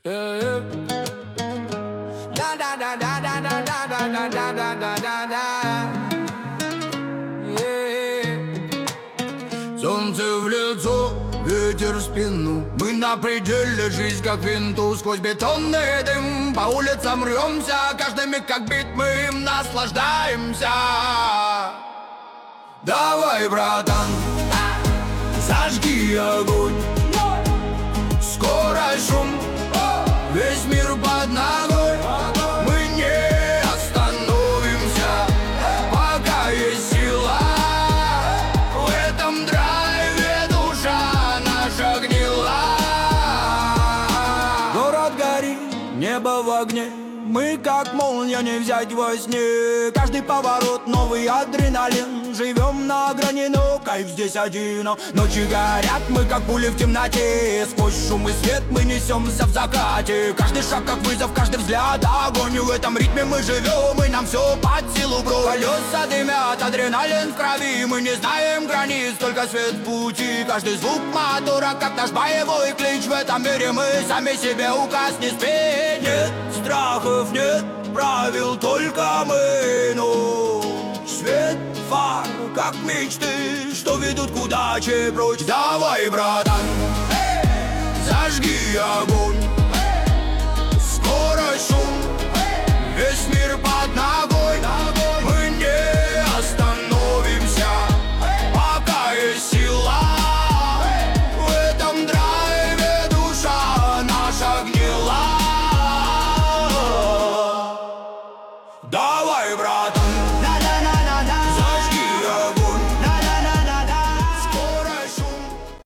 Солнце в лицо, ветер в спину. Мы на пределе, жизнь как винту. Сквозь бетонный дым по улицам рвемся. Каждый миг как бит, мы им наслаждаемся. Давай, братан, зажги огонь. Скорость, шум, весь мир под ногой. Мы не остановимся, пока есть сила. В этом драйве душа наша гнила. Город горит, небо в огне. Мы как молния, не взять во сне. Каждый поворот новый адреналин. Живем на грани, но кайф здесь один. Ночи горят, мы как пули в темноте. Сквозь шум и свет мы несемся в закате. Каждый шаг как вызов, каждый взгляд огонь. В этом ритме мы живем, и нам все под силу, бро. Колеса дымят, адреналин в крови. Мы не знаем границ, только свет в пути. Каждый звук мотора, как наш боевой клич. В этом мире мы сами себе указ не спеть. Нет страхов, нет правил, только мы, ну. Свет фар, как мечты, что ведут к удаче прочь. Давай, братан, зажги огонь.